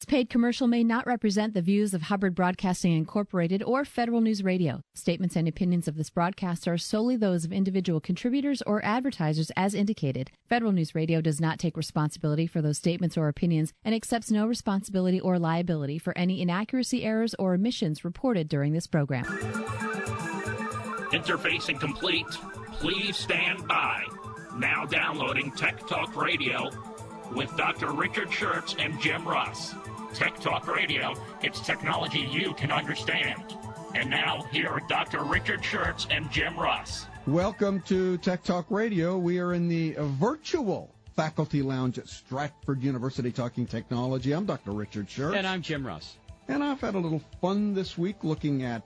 paid commercial may not represent the views of Hubbard Broadcasting Incorporated or Federal News Radio. Statements and opinions of this broadcast are solely those of individual contributors or advertisers as indicated. Federal News Radio does not take responsibility for those statements or opinions and accepts no responsibility or liability for any inaccuracy, errors, or omissions reported during this program. Interfacing complete. Please stand by. Now downloading Tech Talk Radio with Dr. Richard Schertz and Jim Russ. Tech Talk Radio, it's technology you can understand. And now, here are Dr. Richard Schertz and Jim Russ. Welcome to Tech Talk Radio. We are in the virtual faculty lounge at Stratford University talking technology. I'm Dr. Richard Schertz. And I'm Jim Russ. And I've had a little fun this week looking at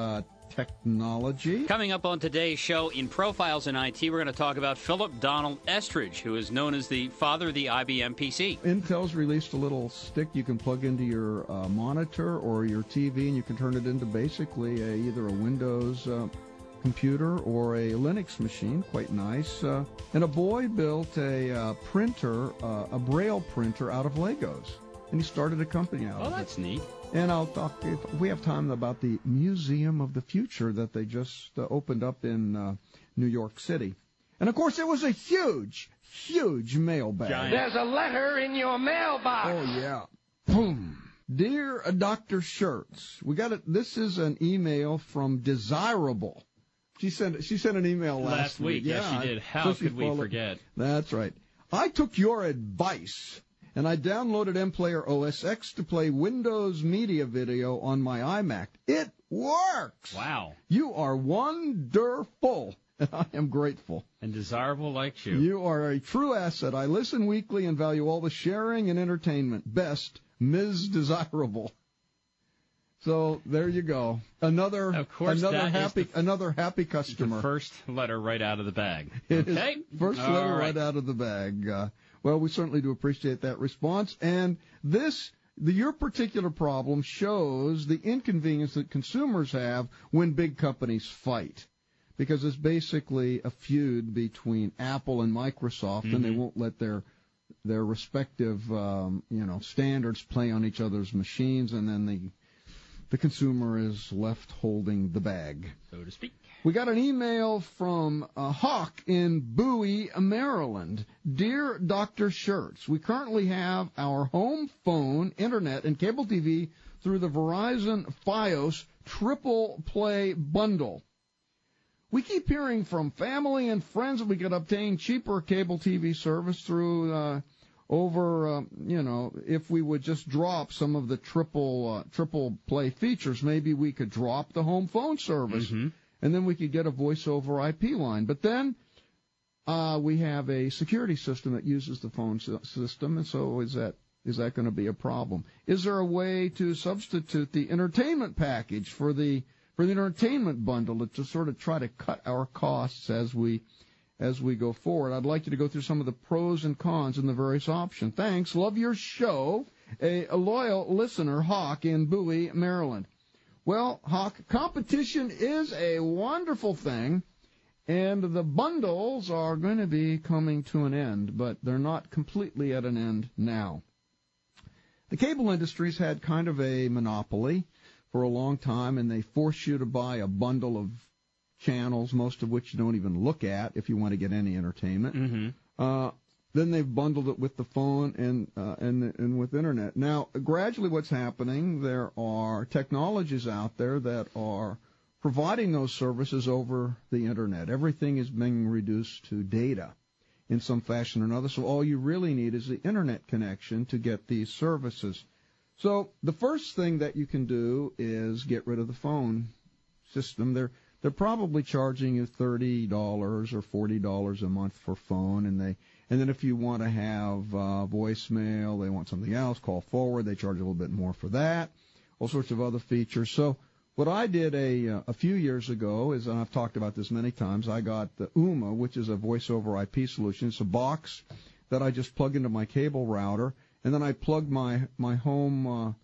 technology. Coming up on today's show in Profiles in IT, we're going to talk about Philip Donald Estridge, who is known as the father of the IBM PC. Intel's released a little stick you can plug into your monitor or your TV, and you can turn it into basically either a Windows computer or a Linux machine. Quite nice. And a boy built a printer, a Braille printer out of Legos. And he started a company out of it. Oh, that's neat. And I'll talk, if we have time, about the Museum of the Future that they just opened up in New York City. And, of course, it was a huge, huge mailbag. Giant. There's a letter in your mailbox. Oh, yeah. Boom. Dear Dr. Schertz, we got it. This is an email from Desirable. She sent an email last week. Yes, she did. How could we forget? That's right. I took your advice, and I downloaded MPlayer OS X to play Windows Media Video on my iMac. It works! Wow. You are wonderful, and I am grateful. And Desirable likes you. You are a true asset. I listen weekly and value all the sharing and entertainment. Best, Ms. Desirable. So there you go. Another happy customer. The first letter right out of the bag. Okay. First letter right out of the bag. Well, we certainly do appreciate that response. And your particular problem shows the inconvenience that consumers have when big companies fight. Because it's basically a feud between Apple and Microsoft, and they won't let their respective standards play on each other's machines, and then the consumer is left holding the bag, so to speak. We got an email from Hawk in Bowie, Maryland. Dear Dr. Schertz, we currently have our home phone, internet, and cable TV through the Verizon Fios Triple Play Bundle. We keep hearing from family and friends that we could obtain cheaper cable TV service through if we would just drop some of the triple play features, maybe we could drop the home phone service, and then we could get a voice over IP line. But then we have a security system that uses the phone system, and so is that going to be a problem? Is there a way to substitute the entertainment package for the entertainment bundle to sort of try to cut our costs as we go forward? I'd like you to go through some of the pros and cons and the various options. Thanks. Love your show. A loyal listener, Hawk in Bowie, Maryland. Well, Hawk, competition is a wonderful thing, and the bundles are going to be coming to an end, but they're not completely at an end now. The cable industry's had kind of a monopoly for a long time, and they force you to buy a bundle of channels, most of which you don't even look at if you want to get any entertainment. Then they've bundled it with the phone and with internet. Now, gradually what's happening, there are technologies out there that are providing those services over the internet. Everything is being reduced to data in some fashion or another, so all you really need is the internet connection to get these services. So the first thing that you can do is get rid of the phone system. They're probably charging you $30 or $40 a month for phone, and then if you want to have voicemail, they want something else, call forward, they charge a little bit more for that, all sorts of other features. So what I did a few years ago is, and I've talked about this many times, I got the Ooma, which is a voice over IP solution. It's a box that I just plug into my cable router, and then I plug my home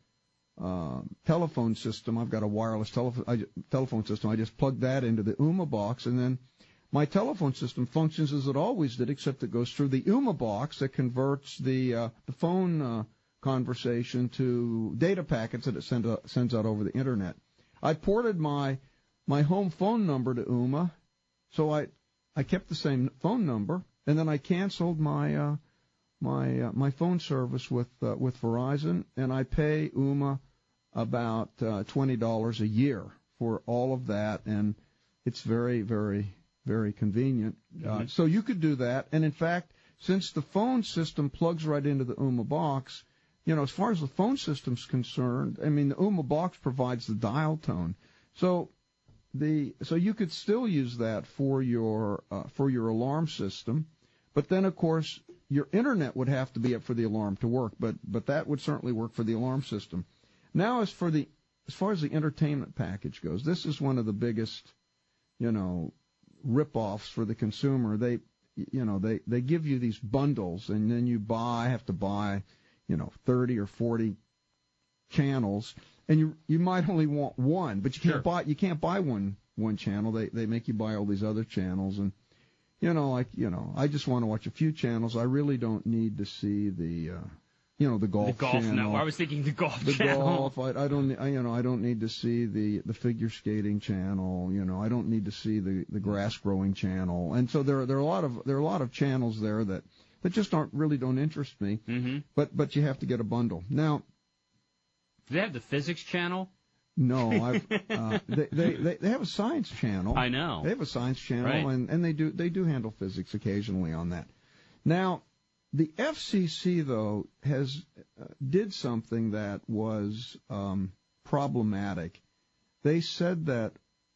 telephone system. I've got a wireless telephone system. I just plug that into the Ooma box, and then my telephone system functions as it always did, except it goes through the Ooma box that converts the phone conversation to data packets that it sends out over the internet. I ported my home phone number to Ooma, so I kept the same phone number, and then I canceled my my phone service with Verizon, and I pay Ooma about $20 a year for all of that, and it's very, very, very convenient. So you could do that, and in fact, since the phone system plugs right into the Ooma box, you know, as far as the phone system's concerned, I mean, the Ooma box provides the dial tone, so you could still use that for your alarm system, but then of course your internet would have to be up for the alarm to work, but that would certainly work for the alarm system. Now, as far as the entertainment package goes, this is one of the biggest, you know, rip-offs for the consumer. They give you these bundles, and then you have to buy, you know, 30 or 40 channels, and you might only want one, but you can't buy one channel. They make you buy all these other channels, and I just want to watch a few channels. I really don't need to see the golf channel. No, I was thinking the golf channel. The golf. I don't need to see the figure skating channel. You know, I don't need to see the grass growing channel. And so there are a lot of channels there that just don't interest me. Mm-hmm. But you have to get a bundle. Now, do they have the physics channel? No, they have a science channel. I know. They have a science channel, right. and they do handle physics occasionally on that. Now, the FCC though did something that was problematic. They said that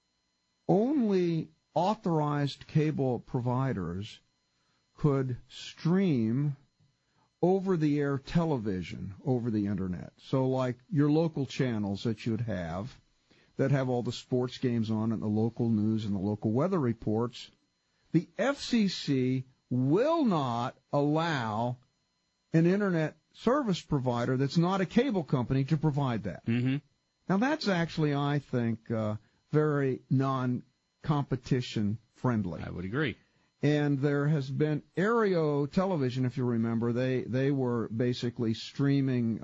only authorized cable providers could stream over-the-air television over the internet. So like your local channels that you'd have that have all the sports games on it, the local news and the local weather reports, the FCC will not allow an internet service provider that's not a cable company to provide that. Mm-hmm. Now that's actually, I think, very non-competition friendly. I would agree. And there has been Aereo Television, if you remember. They were basically streaming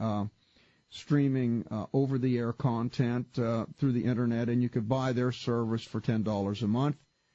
over-the-air content through the internet, and you could buy their service for $10 a month.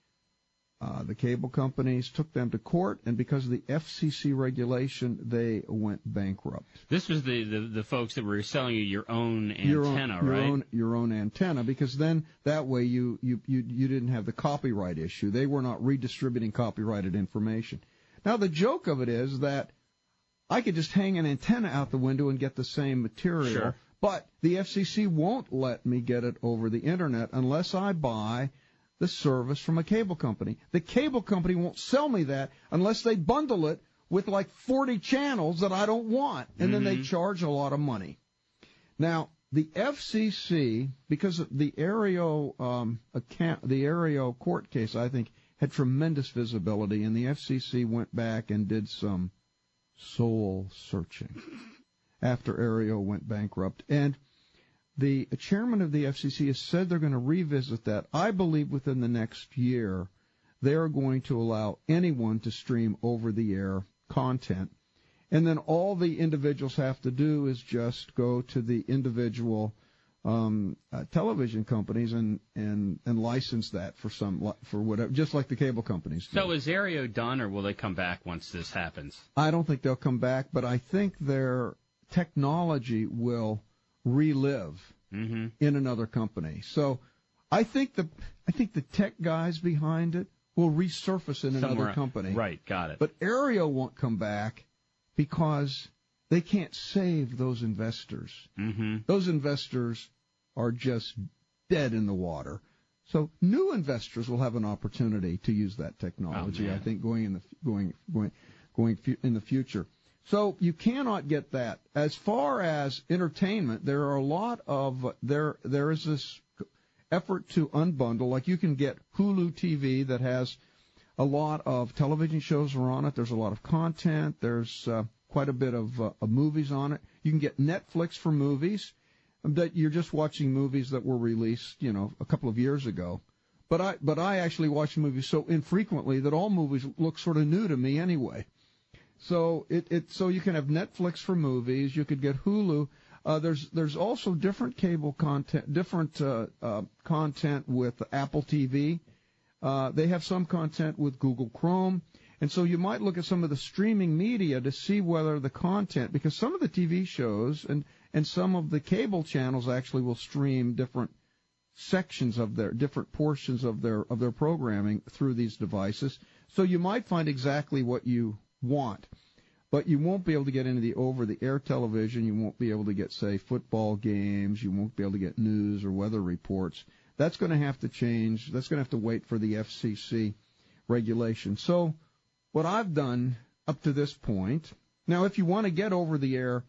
The cable companies took them to court, and because of the FCC regulation, they went bankrupt. This was the folks that were selling you your own antenna, right? Your own antenna, because then that way you didn't have the copyright issue. They were not redistributing copyrighted information. Now the joke of it is that I could just hang an antenna out the window and get the same material, sure. But the FCC won't let me get it over the internet unless I buy the service from a cable company. The cable company won't sell me that unless they bundle it with like 40 channels that I don't want, and then they charge a lot of money. Now, the FCC, because of the Aereo the Aereo court case, I think, had tremendous visibility, and the FCC went back and did some soul searching after Aereo went bankrupt. And the chairman of the FCC has said they're going to revisit that. I believe within the next year they're going to allow anyone to stream over-the-air content. And then all the individuals have to do is just go to the individual television companies and license that for whatever, just like the cable companies do. So is Aereo done, or will they come back once this happens? I don't think they'll come back, but I think their technology will relive in another company. So I think the tech guys behind it will resurface in another company. Right, got it. But Aereo won't come back because they can't save those investors. Mm-hmm. Those investors are just dead in the water. So new investors will have an opportunity to use that technology, I think, going in the future. So you cannot get that. As far as entertainment, there are a lot of there is this effort to unbundle. Like you can get Hulu TV that has a lot of television shows are on it. There's a lot of content. There's quite a bit of movies on it. You can get Netflix for movies. That you're just watching movies that were released, a couple of years ago. But I actually watch movies so infrequently that all movies look sort of new to me anyway. So so you can have Netflix for movies. You could get Hulu. There's also different cable content, different content with Apple TV. They have some content with Google Chrome. And so you might look at some of the streaming media to see whether the content, because some of the TV shows and some of the cable channels actually will stream different sections of their different portions of their programming through these devices. So you might find exactly what you want, but you won't be able to get into the over-the-air television. You won't be able to get, say, football games. You won't be able to get news or weather reports. That's going to have to change. That's going to have to wait for the FCC regulation. So what I've done up to this point, now if you want to get over-the-air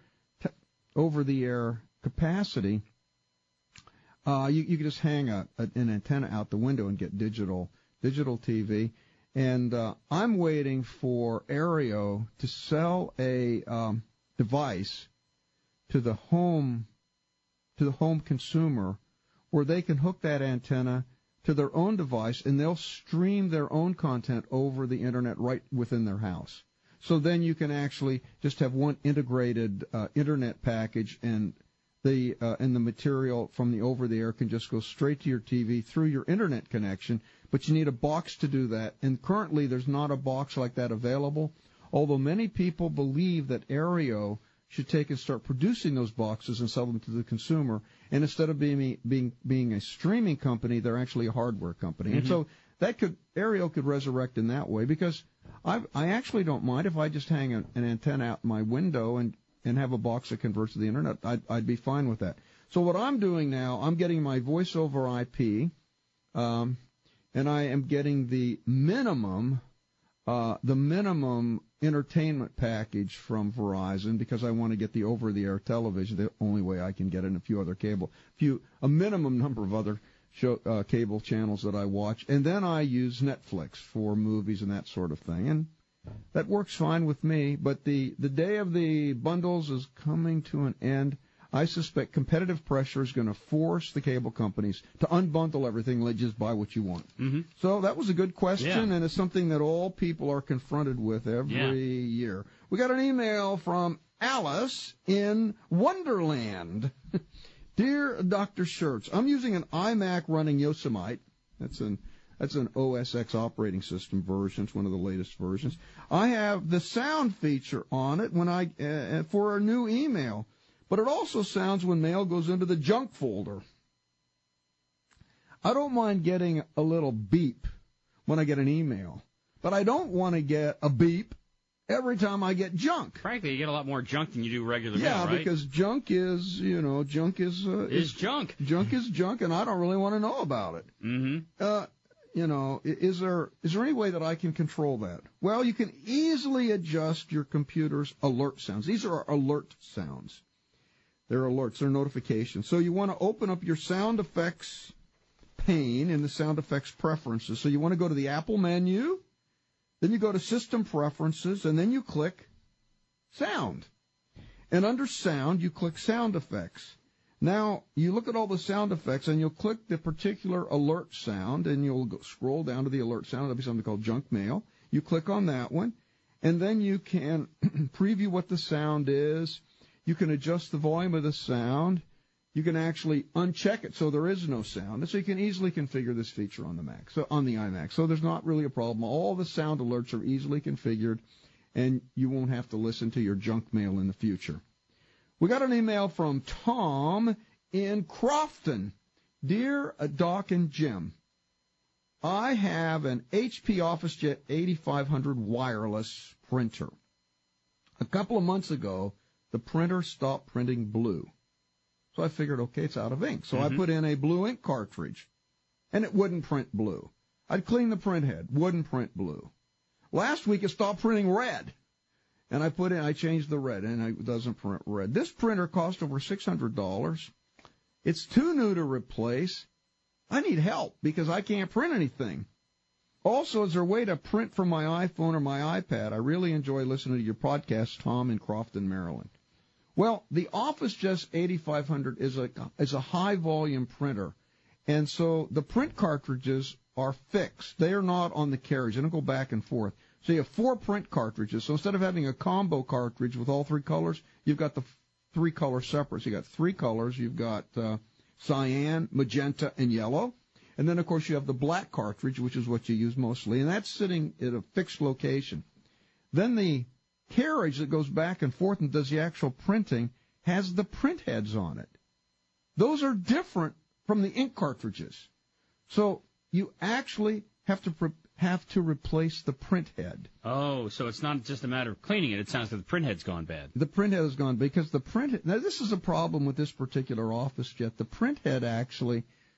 capacity, you can just hang an antenna out the window and get digital TV. And I'm waiting for Aereo to sell a device to the home consumer, where they can hook that antenna to their own device, and they'll stream their own content over the internet right within their house. So then you can actually just have one integrated internet package, and the material from the over-the-air can just go straight to your TV through your internet connection. But you need a box to do that, and currently there's not a box like that available, although many people believe that Aereo should take and start producing those boxes and sell them to the consumer. And instead of being a streaming company, they're actually a hardware company. Mm-hmm. And so Aereo could resurrect in that way, because I actually don't mind if I just hang an antenna out my window and have a box that converts to the internet. I'd be fine with that. So what I'm doing now, I'm getting my voice over IP, and I am getting the minimum entertainment package from Verizon, because I want to get the over-the-air television, the only way I can get it, and a few other a minimum number of other cable channels that I watch. And then I use Netflix for movies and that sort of thing. And that works fine with me. But the day of the bundles is coming to an end. I suspect competitive pressure is going to force the cable companies to unbundle everything and let you just buy what you want. Mm-hmm. So that was a good question, and it's something that all people are confronted with every year. We got an email from Alice in Wonderland. Dear Dr. Schertz, I'm using an iMac running Yosemite. That's an OS X operating system version. It's one of the latest versions. I have the sound feature on it for a new email. But it also sounds when mail goes into the junk folder. I don't mind getting a little beep when I get an email, but I don't want to get a beep every time I get junk. Frankly, you get a lot more junk than you do regular mail, right? Yeah, because junk is junk. Junk is junk, and I don't really want to know about it. Mm-hmm. Is there any way that I can control that? Well, you can easily adjust your computer's alert sounds. These are alert sounds. They're alerts, they're notifications. So you want to open up your sound effects pane in the sound effects preferences. So you want to go to the Apple menu, then you go to System Preferences, and then you click Sound. And under Sound, you click Sound Effects. Now, you look at all the sound effects, and you'll click the particular alert sound, and you'll scroll down to the alert sound. There'll be something called junk mail. You click on that one, and then you can preview what the sound is. You can adjust the volume of the sound. You can actually uncheck it so there is no sound. And so you can easily configure this feature on the Mac, so on the iMac. So there's not really a problem. All the sound alerts are easily configured, and you won't have to listen to your junk mail in the future. We got an email from Tom in Crofton. Dear Doc and Jim, I have an HP OfficeJet 8500 wireless printer. A couple of months ago, the printer stopped printing blue. So I figured, okay, it's out of ink. So I put in a blue ink cartridge, and it wouldn't print blue. I'd clean the print head, wouldn't print blue. Last week, it stopped printing red. And I changed the red, and it doesn't print red. This printer cost over $600. It's too new to replace. I need help because I can't print anything. Also, is there a way to print from my iPhone or my iPad? I really enjoy listening to your podcast, Tom in Crofton, Maryland. Well, the OfficeJet 8500 is a high-volume printer, and so the print cartridges are fixed. They are not on the carriage. They don't go back and forth. So you have 4 print cartridges. So instead of having a combo cartridge with all 3 colors, you've got the 3 colors separate. So you got 3 colors. You've got cyan, magenta, and yellow. And then, of course, you have the black cartridge, which is what you use mostly, and that's sitting at a fixed location. Then the carriage that goes back and forth and does the actual printing has the print heads on it. Those are different from the ink cartridges. So you actually have to replace the print head. Oh, so it's not just a matter of cleaning it. It sounds like the print head's gone bad. The print head has gone because the print head, now this is a problem with this particular office jet. The print head actually,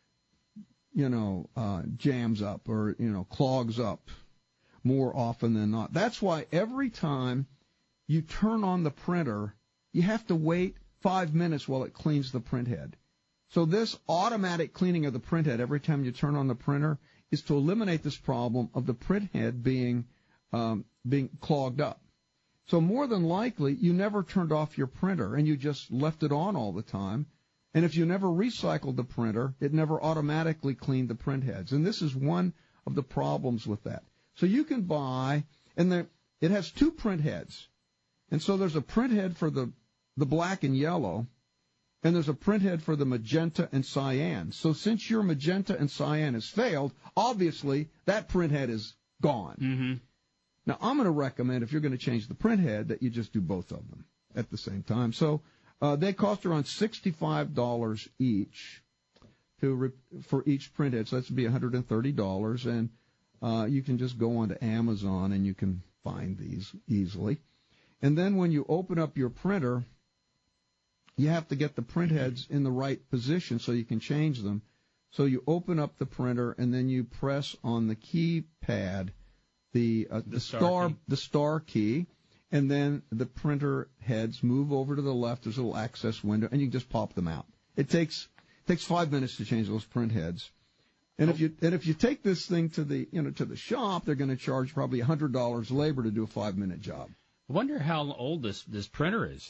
jams up or, clogs up more often than not. That's why every time you turn on the printer, you have to wait 5 minutes while it cleans the print head. So this automatic cleaning of the print head every time you turn on the printer is to eliminate this problem of the print head being clogged up. So more than likely, you never turned off your printer and you just left it on all the time. And if you never recycled the printer, it never automatically cleaned the print heads. And this is one of the problems with that. So you can buy, and it has 2 print heads. And so there's a print head for the black and yellow, and there's a print head for the magenta and cyan. So since your magenta and cyan has failed, obviously that print head is gone. Mm-hmm. Now, I'm going to recommend, if you're going to change the print head, that you just do both of them at the same time. So they cost around $65 each for each print head. So that would be $130. And you can just go onto Amazon and you can find these easily. And then when you open up your printer, you have to get the print heads in the right position so you can change them. So you open up the printer and then you press on the keypad the star key, and then the printer heads move over to the left. There's a little access window, and you can just pop them out. It takes 5 minutes to change those print heads. And if you take this thing to the shop, they're going to charge probably $100 labor to do a 5-minute job. I wonder how old this printer is.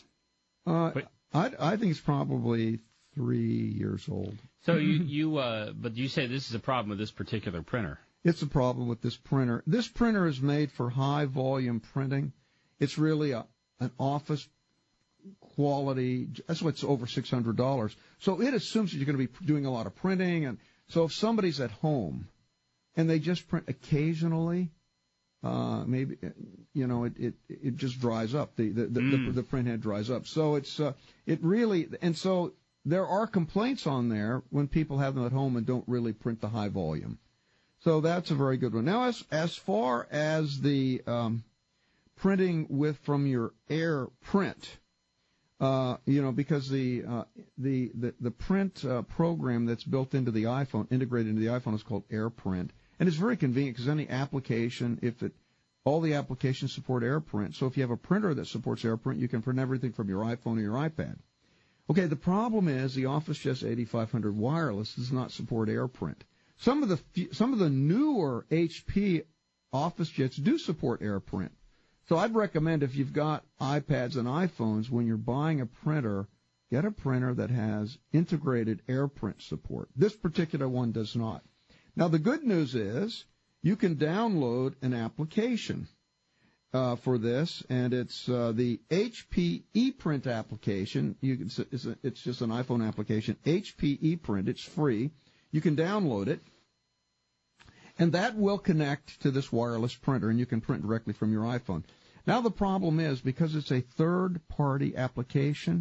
I think it's probably 3 years old. So but you say this is a problem with this particular printer. It's a problem with this printer. This printer is made for high volume printing. It's really an office quality. That's why it's over $600. So it assumes that you're going to be doing a lot of printing, and so if somebody's at home and they just print occasionally, maybe it just dries up. The print head dries up. So so there are complaints on there when people have them at home and don't really print the high volume. So that's a very good one. Now, as far as the printing from your Air Print, because the print program that's built into the iPhone, integrated into the iPhone, is called Air Print, and it's very convenient because any application, all the applications support AirPrint. So if you have a printer that supports AirPrint, you can print everything from your iPhone or your iPad. Okay, the problem is the OfficeJet 8500 wireless does not support AirPrint. Some of the newer HP OfficeJets do support AirPrint. So I'd recommend, if you've got iPads and iPhones, when you're buying a printer, get a printer that has integrated AirPrint support. This particular one does not. Now, the good news is you can download an application for this, and it's the HP ePrint application. It's just an iPhone application, HP ePrint. It's free. You can download it, and that will connect to this wireless printer, and you can print directly from your iPhone. Now, the problem is, because it's a third-party application,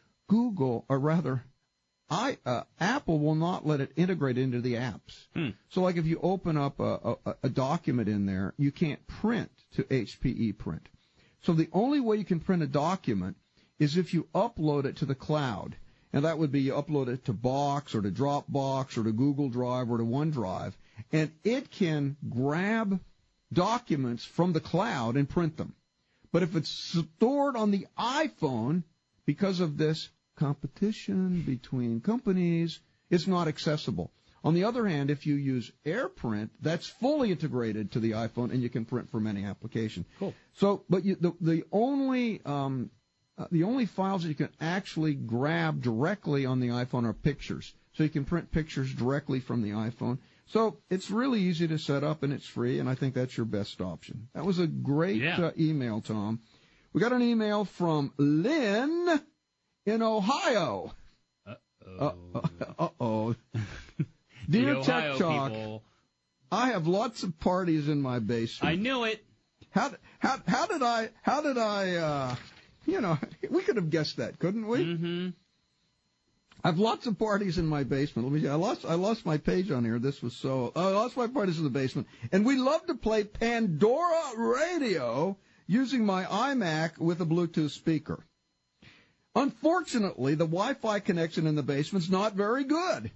Apple will not let it integrate into the apps. So, like, if you open up a document in there, you can't print to HP ePrint. So the only way you can print a document is if you upload it to the cloud. And that would be you upload it to Box or to Dropbox or to Google Drive or to OneDrive. And it can grab documents from the cloud and print them. But if it's stored on the iPhone, because of this competition between companies, it's not accessible. On the other hand, if you use AirPrint, that's fully integrated to the iPhone, and you can print from any application. Cool. So, but the only files that you can actually grab directly on the iPhone are pictures. So you can print pictures directly from the iPhone. So it's really easy to set up, and it's free, and I think that's your best option. That was a great email, Tom. We got an email from Lynn in Ohio. Uh-oh. Dear Tech Talk, people. I have lots of parties in my basement. I knew it. How did I, we could have guessed that, couldn't we? Mm-hmm. I have lots of parties in my basement. Let me see. I lost my page on here. This was so. I lost my parties in the basement. And we love to play Pandora Radio using my iMac with a Bluetooth speaker. Unfortunately, the Wi-Fi connection in the basement's not very good.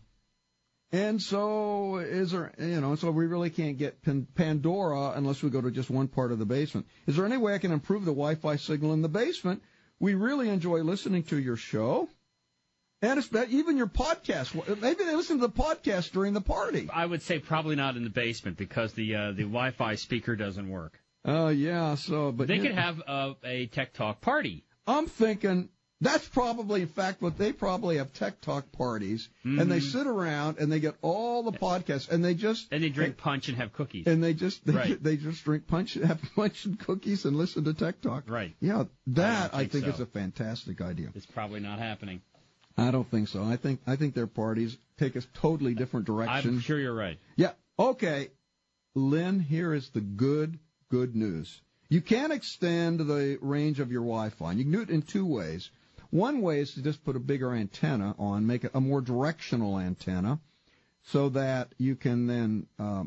And so so we really can't get Pandora unless we go to just one part of the basement. Is there any way I can improve the Wi-Fi signal in the basement? We really enjoy listening to your show. And even your podcast. Maybe they listen to the podcast during the party. I would say probably not in the basement because the Wi-Fi speaker doesn't work. Yeah. So, but they could have a Tech Talk party. I'm thinking that's probably, in fact, what they probably have Tech Talk parties, and they sit around and they get all the podcasts, and they drink punch and have cookies, and they just drink punch, have punch and cookies, and listen to Tech Talk. Right. Yeah, that I think is a fantastic idea. It's probably not happening. I don't think so. I think their parties take a totally different direction. I'm sure you're right. Yeah. Okay, Lynn, here is the good news. You can extend the range of your Wi-Fi. You can do it in two ways. One way is to just put a bigger antenna on, make it a more directional antenna, so that you can then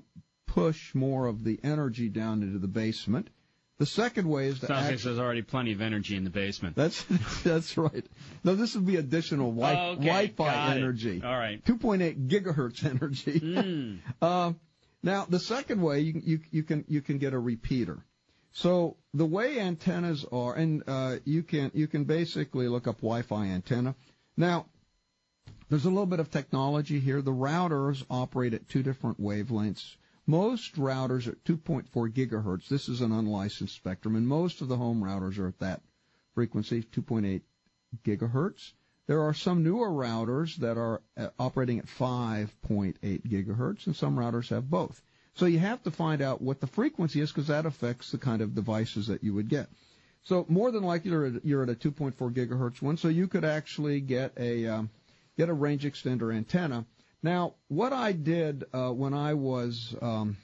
push more of the energy down into the basement. The second way is to sounds like there's already plenty of energy in the basement. That's right. No, this would be additional Wi-Fi energy. All right. 2.8 gigahertz energy. Now, the second way, you can get a repeater. So the way antennas are, and you can basically look up Wi-Fi antenna. Now, there's a little bit of technology here. The routers operate at two different wavelengths. Most routers are at 2.4 gigahertz. This is an unlicensed spectrum, and most of the home routers are at that frequency, 2.8 gigahertz. There are some newer routers that are operating at 5.8 gigahertz, and some routers have both. So you have to find out what the frequency is, because that affects the kind of devices that you would get. So more than likely you're at a 2.4 gigahertz one, so you could actually get a range extender antenna. Now, what I did when I was,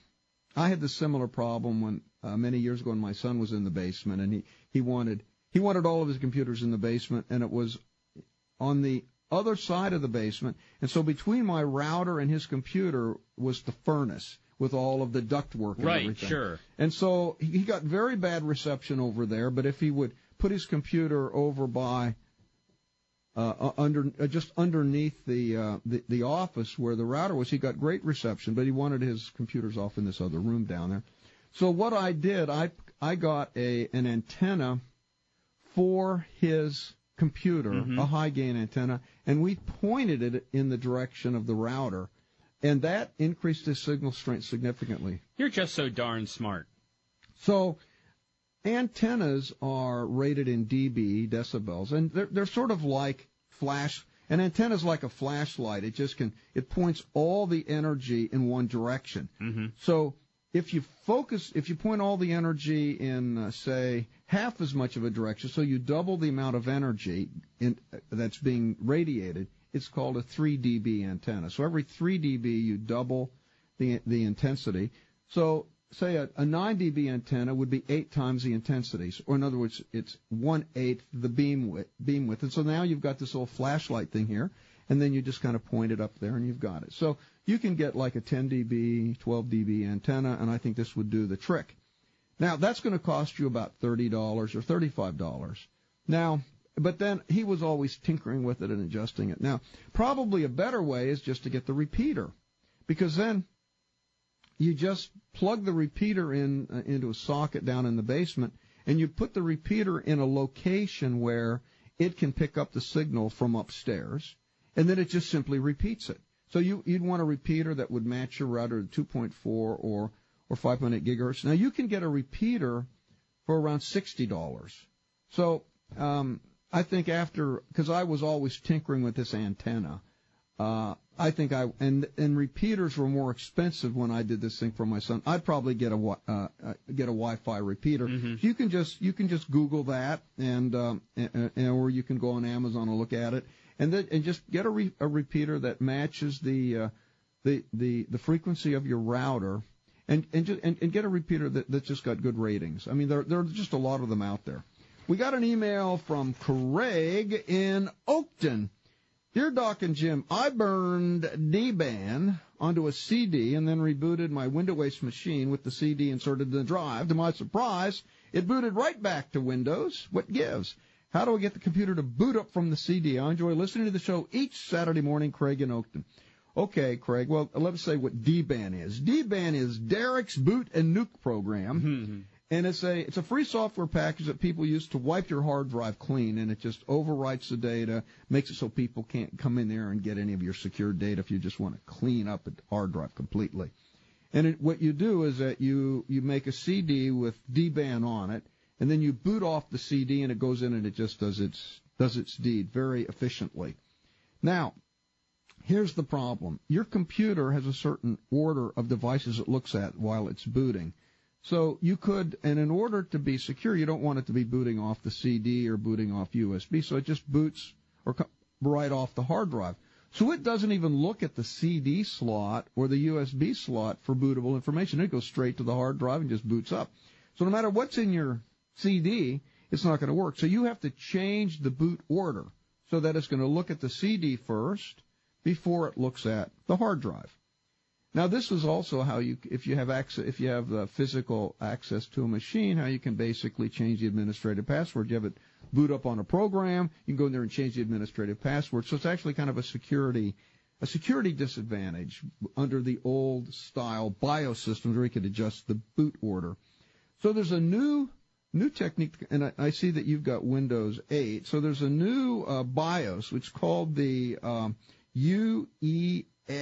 I had the similar problem when many years ago when my son was in the basement, and he wanted all of his computers in the basement, and it was on the other side of the basement, and so between my router and his computer was the furnace with all of the ductwork and everything. Right, sure. And so he got very bad reception over there, but if he would put his computer over by just underneath the office where the router was, he got great reception, but he wanted his computers off in this other room down there. So what I did, I got an antenna for his computer, a high gain antenna, and we pointed it in the direction of the router, and that increased his signal strength significantly. You're just so darn smart. So antennas are rated in dB, decibels, and they're sort of like an antenna is like a flashlight. It points all the energy in one direction. Mm-hmm. So if you point all the energy in, say, half as much of a direction, so you double the amount of energy that's being radiated, it's called a 3 dB antenna. So every 3 dB you double the intensity. So say a 9 dB antenna would be 8 times the intensity, or in other words, it's 1/8 the beam width. And so now you've got this little flashlight thing here, and then you just kind of point it up there, and you've got it. So you can get like a 10 dB, 12 dB antenna, and I think this would do the trick. Now, that's going to cost you about $30 or $35. Now, but then he was always tinkering with it and adjusting it. Now, probably a better way is just to get the repeater, because then you just plug the repeater into a socket down in the basement, and you put the repeater in a location where it can pick up the signal from upstairs, and then it just simply repeats it. So you'd want a repeater that would match your router at 2.4 or 5.8 gigahertz. Now, you can get a repeater for around $60. So I think because I was always tinkering with this antenna, I think and repeaters were more expensive when I did this thing for my son. I'd probably get a Wi-Fi repeater. Mm-hmm. You can just Google that and or you can go on Amazon and look at it and just get a repeater that matches the frequency of your router and get a repeater that's just got good ratings. I mean, there are just a lot of them out there. We got an email from Craig in Oakton. Dear Doc and Jim, I burned D-Ban onto a CD and then rebooted my Windows machine with the CD inserted in the drive. To my surprise, it booted right back to Windows. What gives? How do I get the computer to boot up from the CD? I enjoy listening to the show each Saturday morning, Craig in Oakton. Okay, Craig, well, let's say what D-Ban is. D-Ban is Derek's Boot and Nuke program. Mm-hmm. And it's a free software package that people use to wipe your hard drive clean, and it just overwrites the data, makes it so people can't come in there and get any of your secure data if you just want to clean up a hard drive completely. And what you do is that you make a CD with D-Ban on it, and then you boot off the CD, and it goes in and it just does its deed very efficiently. Now, here's the problem. Your computer has a certain order of devices it looks at while it's booting. So you could, and in order to be secure, you don't want it to be booting off the CD or booting off USB, so it just boots right off the hard drive. So it doesn't even look at the CD slot or the USB slot for bootable information. It goes straight to the hard drive and just boots up. So no matter what's in your CD, it's not going to work. So you have to change the boot order so that it's going to look at the CD first before it looks at the hard drive. Now, this is also how if you have physical access to a machine, how you can basically change the administrative password. You have it boot up on a program, you can go in there and change the administrative password. So it's actually kind of a security disadvantage under the old style BIOS systems where you could adjust the boot order. So there's a new technique, and I see that you've got Windows 8. So there's a new BIOS, which is called the UEFI.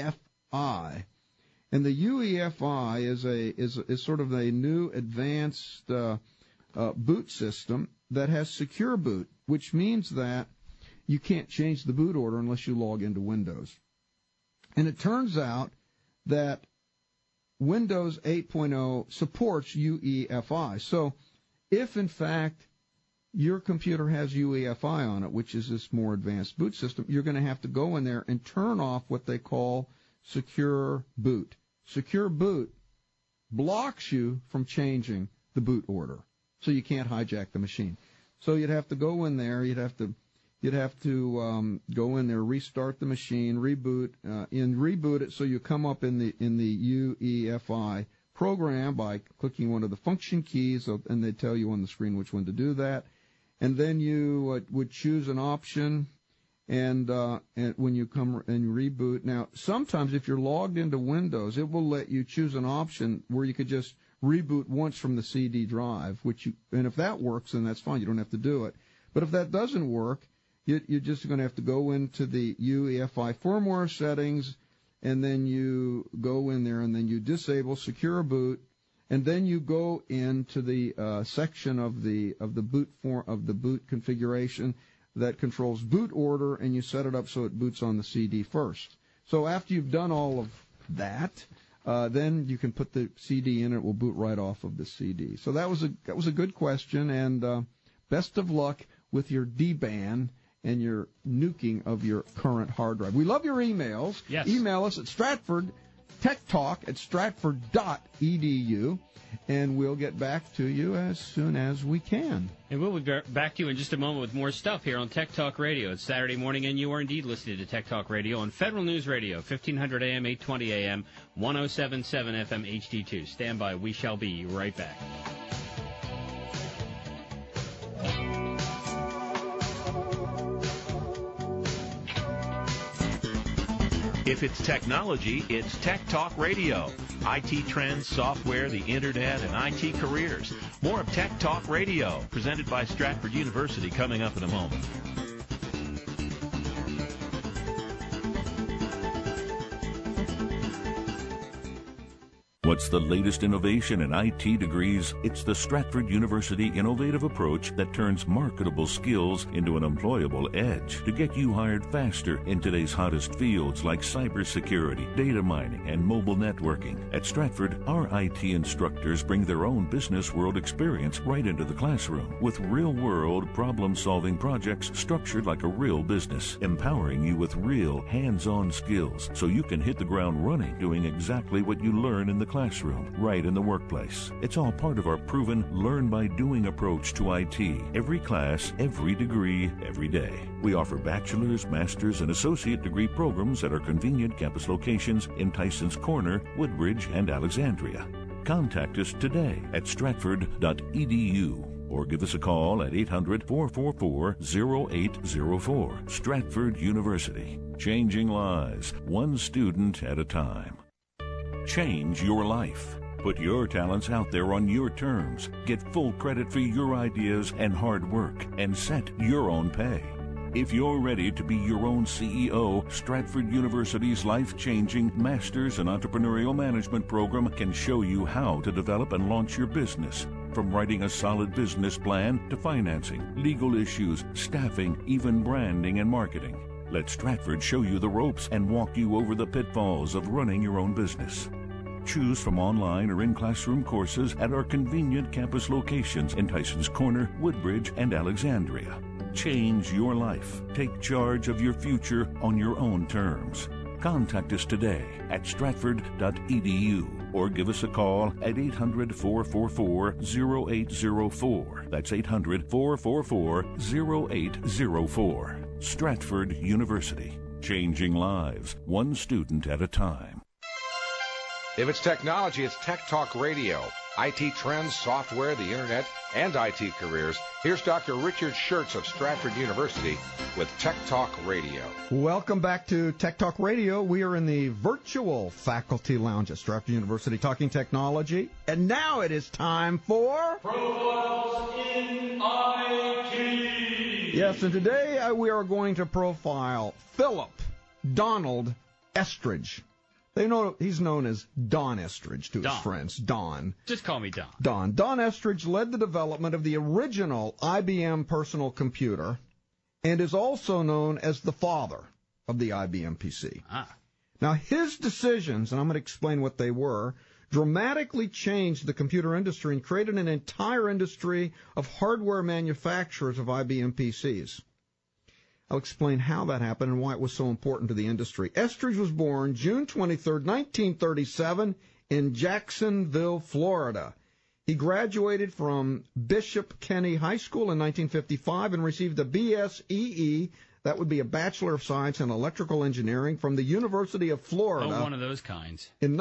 And the UEFI is sort of a new advanced boot system that has secure boot, which means that you can't change the boot order unless you log into Windows. And it turns out that Windows 8.0 supports UEFI. So if, in fact, your computer has UEFI on it, which is this more advanced boot system, you're going to have to go in there and turn off what they call secure boot. Secure boot blocks you from changing the boot order, so you can't hijack the machine. So you'd have to go in there. You'd have to go in there, restart the machine, reboot it, so you come up in the UEFI program by clicking one of the function keys, and they tell you on the screen which one to do that. And then you would choose an option. And when you come and reboot, now sometimes if you're logged into Windows, it will let you choose an option where you could just reboot once from the CD drive, and if that works, then that's fine. You don't have to do it. But if that doesn't work, you're just going to have to go into the UEFI firmware settings, and then you go in there and then you disable secure boot, and then you go into the section of the boot configuration that controls boot order, and you set it up so it boots on the CD first. So after you've done all of that, then you can put the CD in, and it will boot right off of the CD. So that was a good question, and best of luck with your D-Ban and your nuking of your current hard drive. We love your emails. Yes. Email us at Stratford, techtalk@stratford.edu, and we'll get back to you as soon as we can. And we'll be back to you in just a moment with more stuff here on Tech Talk Radio. It's Saturday morning, and you are indeed listening to Tech Talk Radio on Federal News Radio, 1500 AM, 820 AM, 107.7 FM HD2. Stand by. We shall be right back. If it's technology, it's Tech Talk Radio. IT trends, software, the Internet, and IT careers. More of Tech Talk Radio, presented by Stratford University, coming up in a moment. What's the latest innovation in IT degrees? It's the Stratford University innovative approach that turns marketable skills into an employable edge to get you hired faster in today's hottest fields like cybersecurity, data mining, and mobile networking. At Stratford, our IT instructors bring their own business world experience right into the classroom with real-world problem-solving projects structured like a real business, empowering you with real hands-on skills so you can hit the ground running doing exactly what you learn in the classroom, right in the workplace. It's all part of our proven learn-by-doing approach to IT. Every class, every degree, every day. We offer bachelor's, master's, and associate degree programs at our convenient campus locations in Tysons Corner, Woodbridge, and Alexandria. Contact us today at stratford.edu or give us a call at 800-444-0804. Stratford University. Changing lives, one student at a time. Change your life. Put your talents out there on your terms. Get full credit for your ideas and hard work, and set your own pay. If you're ready to be your own CEO, Stratford University's life-changing Masters in Entrepreneurial Management program can show you how to develop and launch your business. From writing a solid business plan to financing, legal issues, staffing, even branding and marketing. Let Stratford show you the ropes and walk you over the pitfalls of running your own business. Choose from online or in-classroom courses at our convenient campus locations in Tysons Corner, Woodbridge, and Alexandria. Change your life. Take charge of your future on your own terms. Contact us today at stratford.edu or give us a call at 800-444-0804. That's 800-444-0804. Stratford University. Changing lives, one student at a time. If it's technology, it's Tech Talk Radio. IT trends, software, the internet, and IT careers. Here's Dr. Richard Schertz of Stratford University with Tech Talk Radio. Welcome back to Tech Talk Radio. We are in the virtual faculty lounge at Stratford University talking technology. And now it is time for... Profiles in IT. Yes, and today we are going to profile Philip Donald Estridge. They know he's known as Don Estridge to his friends. Don. Just call me Don. Don Estridge led the development of the original IBM personal computer and is also known as the father of the IBM PC. Now, his decisions, and I'm going to explain what they were, dramatically changed the computer industry and created an entire industry of hardware manufacturers of IBM PCs. I'll explain how that happened and why it was so important to the industry. Estridge was born June 23, 1937, in Jacksonville, Florida. He graduated from Bishop Kenny High School in 1955 and received a BSEE, that would be a Bachelor of Science in Electrical Engineering, from the University of Florida. Oh, one of those kinds. In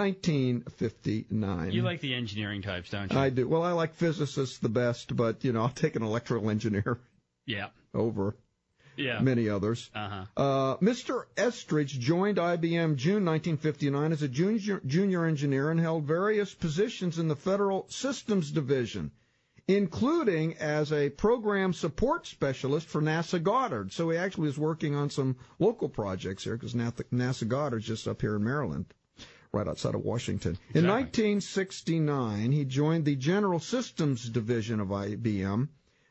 1959. You like the engineering types, don't you? I do. Well, I like physicists the best, but, I'll take an electrical engineer over many others. Mr. Estridge joined IBM June 1959 as a junior engineer and held various positions in the Federal Systems Division, including as a program support specialist for NASA Goddard. So he actually was working on some local projects here because NASA Goddard's just up here in Maryland, right outside of Washington. Exactly. In 1969, he joined the General Systems Division of IBM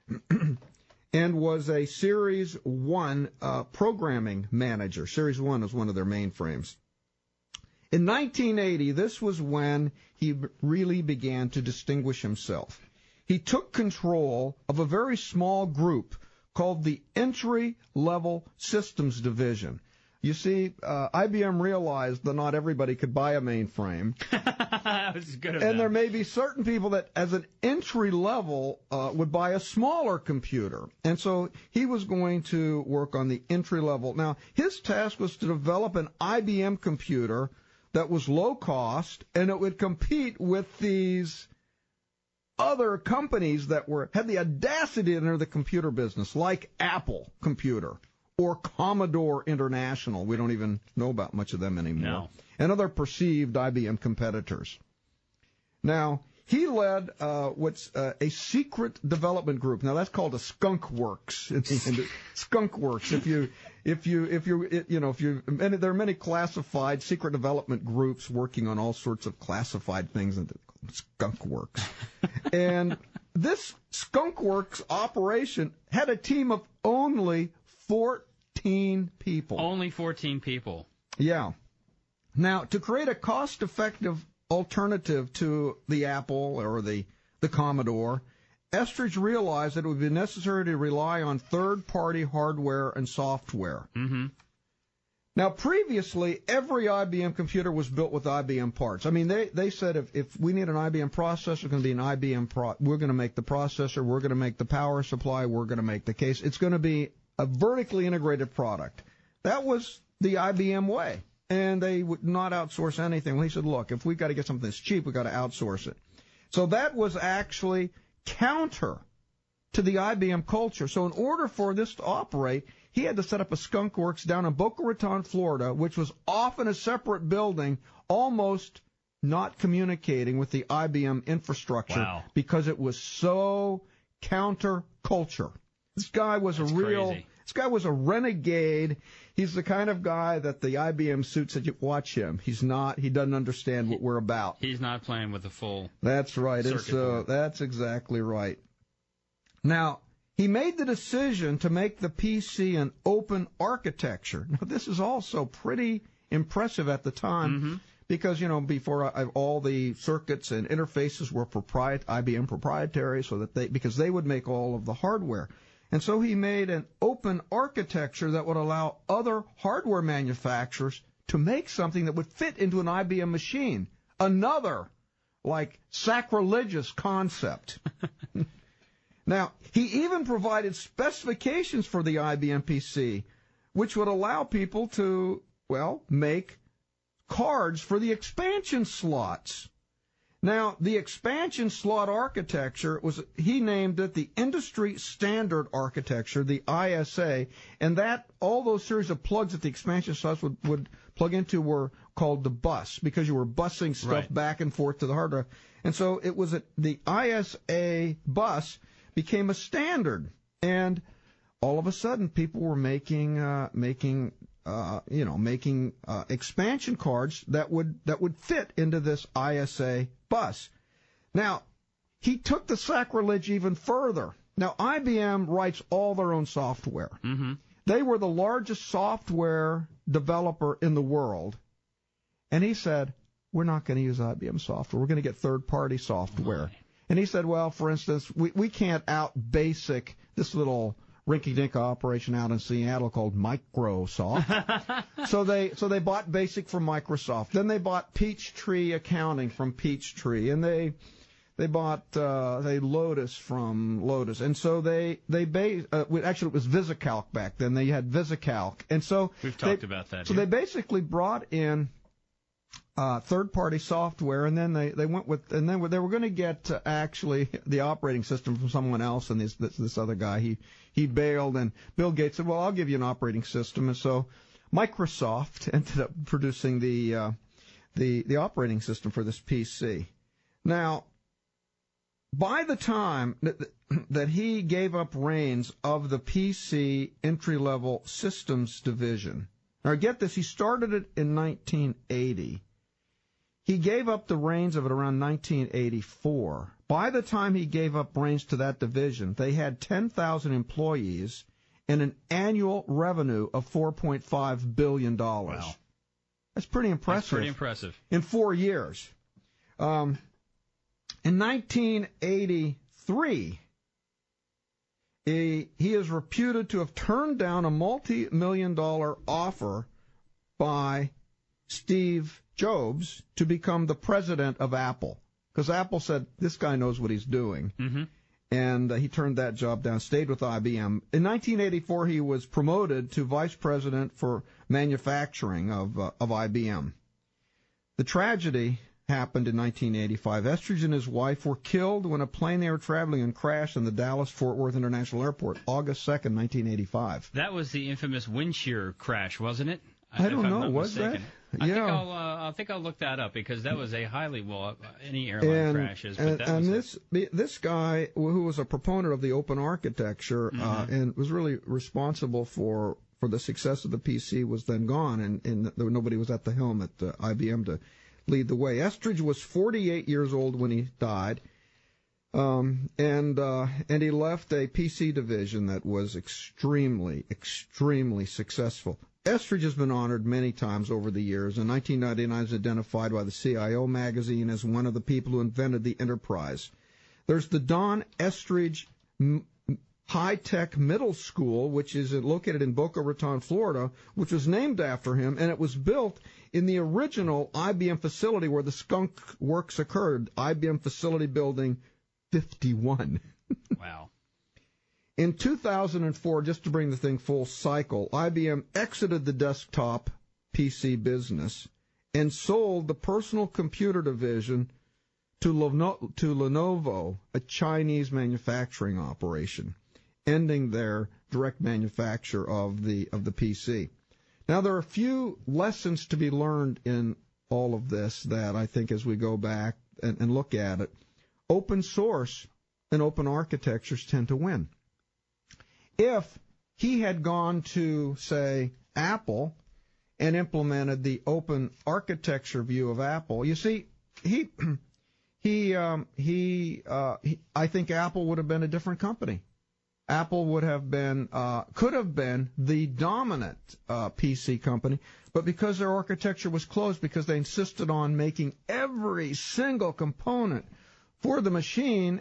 and was a Series 1 programming manager. Series 1 was one of their mainframes. In 1980, this was when he really began to distinguish himself. He took control of a very small group called the Entry Level Systems Division. You see, IBM realized that not everybody could buy a mainframe. That was good of and them. there may be certain people that, as an entry level, would buy a smaller computer. And so he was going to work on the entry level. Now, his task was to develop an IBM computer that was low cost, and it would compete with these other companies that had the audacity to enter the computer business, like Apple Computer or Commodore International. We don't even know about much of them anymore. No. And other perceived IBM competitors. Now, he led what's a secret development group. Now, that's called a Skunk Works. Skunk Works. If and there are many classified secret development groups working on all sorts of classified things, and Skunk Works. And this Skunk Works operation had a team of only 14 people. Only 14 people. Yeah. Now, to create a cost-effective alternative to the Apple or the Commodore, Estridge realized that it would be necessary to rely on third-party hardware and software. Mm-hmm. Now, previously, every IBM computer was built with IBM parts. I mean, they said if we need an IBM processor, it's going to be an IBM we're going to make the processor, we're going to make the power supply, we're going to make the case. It's going to be a vertically integrated product. That was the IBM way, and they would not outsource anything. Well, he said, look, if we've got to get something that's cheap, we've got to outsource it. So that was actually counter to the IBM culture. So in order for this to operate, he had to set up a Skunk Works down in Boca Raton, Florida, which was off in a separate building, almost not communicating with the IBM infrastructure. Wow. Because it was so counter-culture. This guy was crazy. This guy was a renegade. He's the kind of guy that the IBM suit said, you watch him. He doesn't understand what we're about. He's not playing with the full. That's right. That's exactly right. Now, he made the decision to make the PC an open architecture. Now, this is also pretty impressive at the time because, before all the circuits and interfaces were IBM proprietary, because they would make all of the hardware. And so he made an open architecture that would allow other hardware manufacturers to make something that would fit into an IBM machine. Another, sacrilegious concept. Now, he even provided specifications for the IBM PC, which would allow people to, make cards for the expansion slots. Now, the expansion slot architecture he named it the Industry Standard Architecture, the ISA, and all those series of plugs that the expansion slots would plug into were called the bus, because you were busing stuff back and forth to the hard drive. And so it was the ISA bus became a standard, and all of a sudden people were making expansion cards that would fit into this ISA bus. Now, he took the sacrilege even further. Now, IBM writes all their own software. Mm-hmm. They were the largest software developer in the world, and he said, we're not going to use IBM software. We're going to get third-party software. And he said, well, for instance, we can't out-basic this little rinky-dink operation out in Seattle called Microsoft. so they bought BASIC from Microsoft. Then they bought Peachtree Accounting from Peachtree, and they bought Lotus from Lotus. And so actually it was VisiCalc back then. They had VisiCalc, and so we've talked about that. So they basically brought in third-party software, and then they went with, and then they were going to get actually the operating system from someone else, and this other guy he bailed, and Bill Gates said, well, I'll give you an operating system, and so Microsoft ended up producing the operating system for this PC. Now, by the time that he gave up reins of the PC entry-level systems division, now get this, he started it in 1980. He gave up the reins of it around 1984. By the time he gave up reins to that division, they had 10,000 employees and an annual revenue of $4.5 billion. Wow. That's pretty impressive. That's pretty impressive. In 4 years. In 1983, he is reputed to have turned down a multi-million-dollar offer by Steve Jobs to become the president of Apple, because Apple said, this guy knows what he's doing. Mm-hmm. And he turned that job down, stayed with IBM. In 1984, he was promoted to vice president for manufacturing of IBM. The tragedy happened in 1985. Estridge and his wife were killed when a plane they were traveling in crashed in the Dallas-Fort Worth International Airport, August 2nd, 1985. That was the infamous Windshear crash, wasn't it? I don't know. Was mistaken. That? I think I'll look that up, because that was a highly any airline crashes. But this guy who was a proponent of the open architecture and was really responsible for for the success of the PC was then gone, and nobody was at the helm at IBM to lead the way. Estridge was 48 years old when he died, and he left a PC division that was extremely, extremely successful. Estridge has been honored many times over the years. In 1999, he was identified by the CIO magazine as one of the people who invented the enterprise. There's the Don Estridge High-Tech Middle School, which is located in Boca Raton, Florida, which was named after him, and it was built in the original IBM facility where the skunk works occurred, IBM Facility Building 51. Wow. In 2004, just to bring the thing full cycle, IBM exited the desktop PC business and sold the personal computer division to Lenovo, a Chinese manufacturing operation, ending their direct manufacture of the PC. Now, there are a few lessons to be learned in all of this that I think as we go back and look at it, open source and open architectures tend to win. If he had gone to, say, Apple and implemented the open architecture view of Apple, you see, I think Apple would have been a different company. Apple would have been, could have been the dominant PC company, but because their architecture was closed, because they insisted on making every single component for the machine,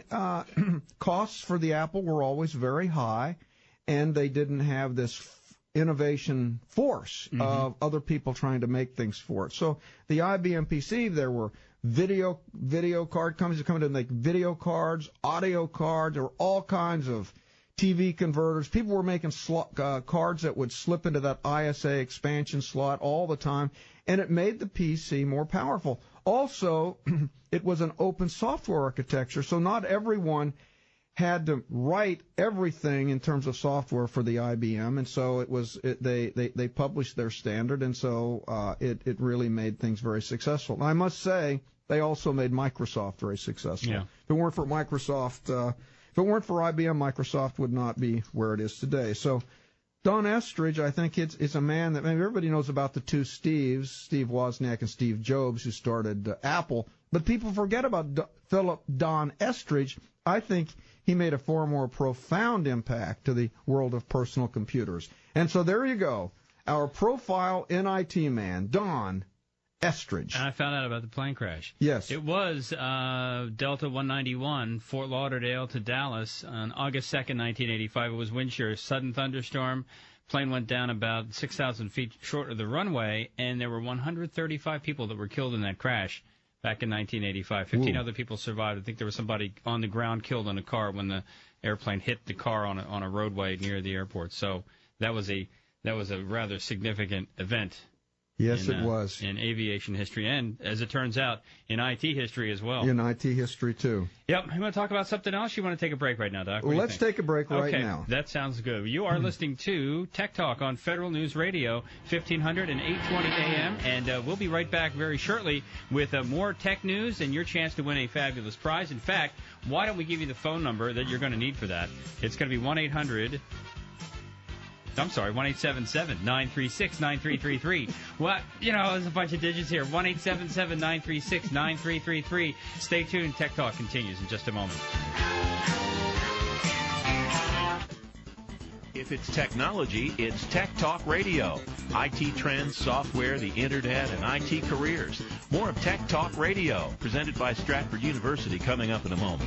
costs for the Apple were always very high, and they didn't have this innovation force of other people trying to make things for it. So the IBM PC, there were video card companies that come in and make video cards, audio cards, there were all kinds of TV converters. People were making cards that would slip into that ISA expansion slot all the time, and it made the PC more powerful. Also, it was an open software architecture, so not everyone had to write everything in terms of software for the IBM, and so they published their standard, and so it really made things very successful. And I must say, they also made Microsoft very successful. Yeah. If it weren't for Microsoft, if it weren't for IBM, Microsoft would not be where it is today. So Don Estridge, I think it's a man that maybe everybody knows about the two Steves, Steve Wozniak and Steve Jobs, who started Apple, but people forget about Philip Don Estridge. I think he made a far more profound impact to the world of personal computers. And so there you go, our profile NIT man, Don Estridge. And I found out about the plane crash. Yes. It was Delta 191, Fort Lauderdale to Dallas on August 2nd, 1985. It was wind shear, sudden thunderstorm. Plane went down about 6,000 feet short of the runway, and there were 135 people that were killed in that crash back in 1985. 15 other people survived. I think there was somebody on the ground killed in a car when the airplane hit the car on a roadway near the airport. So that was a rather significant event. Yes, it was. In aviation history, and as it turns out, in IT history as well. In IT history, too. Yep. You want to talk about something else? You want to take a break right now, Doc? Well, let's take a break right now. Okay, that sounds good. You are listening to Tech Talk on Federal News Radio, 1500 and 820 a.m., and we'll be right back very shortly with more tech news and your chance to win a fabulous prize. In fact, why don't we give you the phone number that you're going to need for that? It's going to be 1-877-936-9333. Well, there's a bunch of digits here. 1-877-936-9333. Stay tuned. Tech Talk continues in just a moment. If it's technology, it's Tech Talk Radio. IT trends, software, the Internet, and IT careers. More of Tech Talk Radio, presented by Stratford University, coming up in a moment.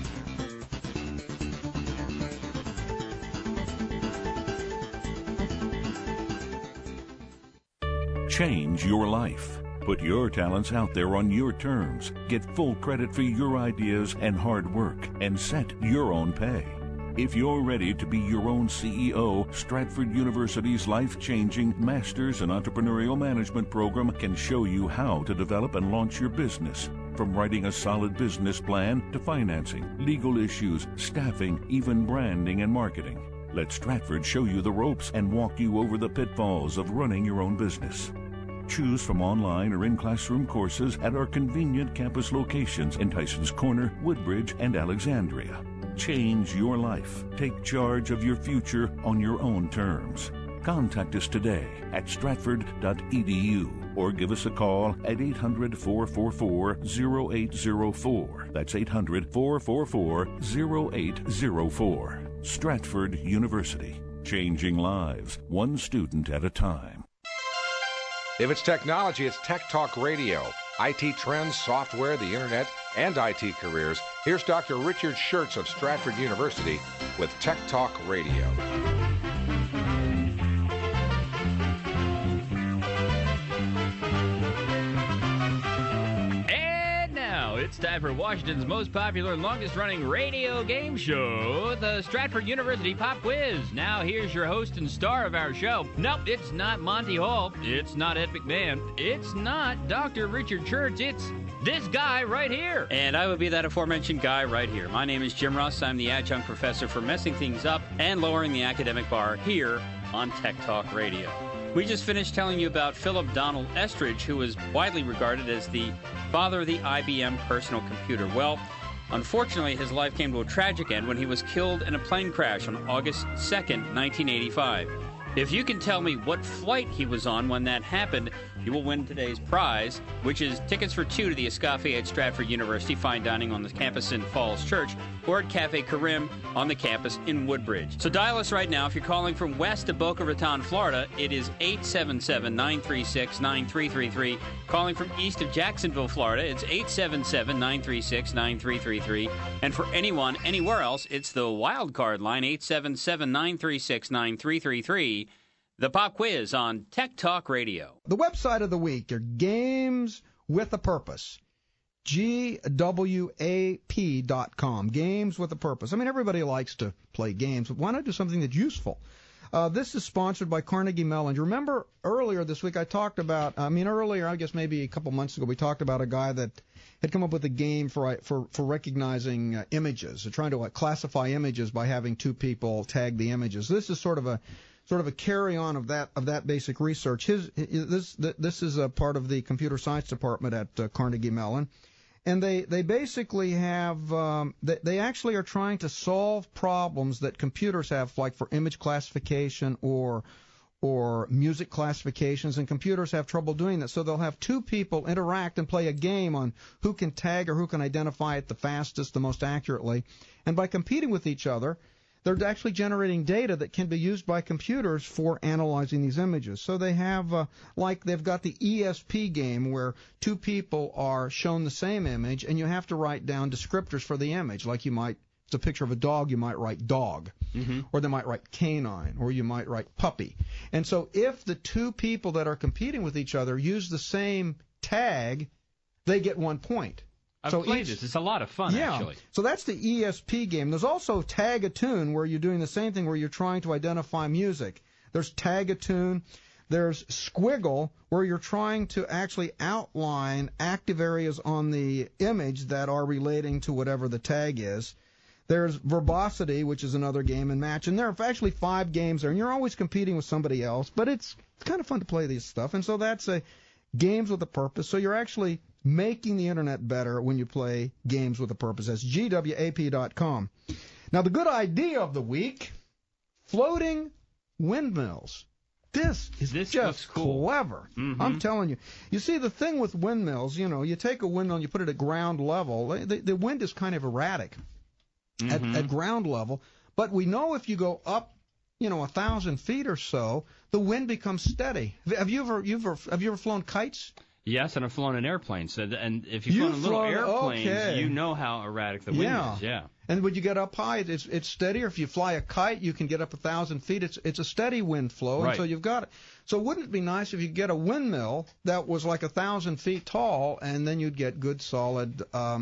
Change your life. Put your talents out there on your terms. Get full credit for your ideas and hard work, and set your own pay. If you're ready to be your own CEO, Stratford University's life-changing Masters in Entrepreneurial Management program can show you how to develop and launch your business. From writing a solid business plan to financing, legal issues, staffing, even branding and marketing. Let Stratford show you the ropes and walk you over the pitfalls of running your own business. Choose from online or in-classroom courses at our convenient campus locations in Tysons Corner, Woodbridge, and Alexandria. Change your life. Take charge of your future on your own terms. Contact us today at stratford.edu or give us a call at 800-444-0804. That's 800-444-0804. Stratford University. Changing lives, one student at a time. If it's technology, it's Tech Talk Radio. IT trends, software, the internet, and IT careers. Here's Dr. Richard Schertz of Stratford University with Tech Talk Radio. It's time for Washington's most popular and longest-running radio game show, the Stratford University Pop Quiz. Now here's your host and star of our show. Nope, it's not Monty Hall. It's not Ed McMahon. It's not Dr. Richard Schertz. It's this guy right here. And I would be that aforementioned guy right here. My name is Jim Russ. I'm the adjunct professor for messing things up and lowering the academic bar here on Tech Talk Radio. We just finished telling you about Philip Donald Estridge, who is widely regarded as the father of the IBM personal computer. Well, unfortunately, his life came to a tragic end when he was killed in a plane crash on August 2nd, 1985. If you can tell me what flight he was on when that happened, you will win today's prize, which is tickets for two to the Escoffier at Stratford University, fine dining on the campus in Falls Church, or at Cafe Karim on the campus in Woodbridge. So dial us right now. If you're calling from west of Boca Raton, Florida, it is 877-936-9333. Calling from east of Jacksonville, Florida, it's 877-936-9333. And for anyone, anywhere else, it's the wild card line, 877-936-9333. The Pop Quiz on Tech Talk Radio. The website of the week are Games with a Purpose. GWAP.com. Games with a Purpose. I mean, everybody likes to play games, but why not do something that's useful? This is sponsored by Carnegie Mellon. You remember earlier this week I talked about, I guess maybe a couple months ago, we talked about a guy that had come up with a game for recognizing images, trying to classify images by having two people tag the images. This is sort of a carry-on of that basic research. This is a part of the computer science department at Carnegie Mellon, and they basically have they actually are trying to solve problems that computers have, like for image classification or music classifications, and computers have trouble doing that. So they'll have two people interact and play a game on who can tag or who can identify it the fastest, the most accurately, and by competing with each other, they're actually generating data that can be used by computers for analyzing these images. So they have, they've got the ESP game where two people are shown the same image, and you have to write down descriptors for the image. Like it's a picture of a dog, you might write dog, or they might write canine, or you might write puppy. And so if the two people that are competing with each other use the same tag, they get 1 point. I've played this. It's a lot of fun, actually. So that's the ESP game. There's also Tag a Tune, where you're doing the same thing, where you're trying to identify music. There's Tag a Tune. There's Squiggle, where you're trying to actually outline active areas on the image that are relating to whatever the tag is. There's Verbosity, which is another game and match. And there are actually 5 games there, and you're always competing with somebody else. But it's kind of fun to play these stuff. And so that's a Games with a Purpose. So you're actually making the Internet better when you play Games with a Purpose. That's GWAP.com. Now, the good idea of the week, floating windmills. This just cool. Clever. Mm-hmm. I'm telling you. You see, the thing with windmills, you take a windmill and you put it at ground level. The wind is kind of erratic at ground level. But we know if you go up, 1,000 feet or so, the wind becomes steady. Have you ever flown kites? Yes, and I've flown an airplane. So, and if you've flown little airplanes, okay. You know how erratic the wind is. Yeah. And when you get up high, it's steady. Or if you fly a kite, you can get up 1,000 feet. It's a steady wind flow, right. And so you've got it. So wouldn't it be nice if you get a windmill that was like 1,000 feet tall, and then you'd get a good solid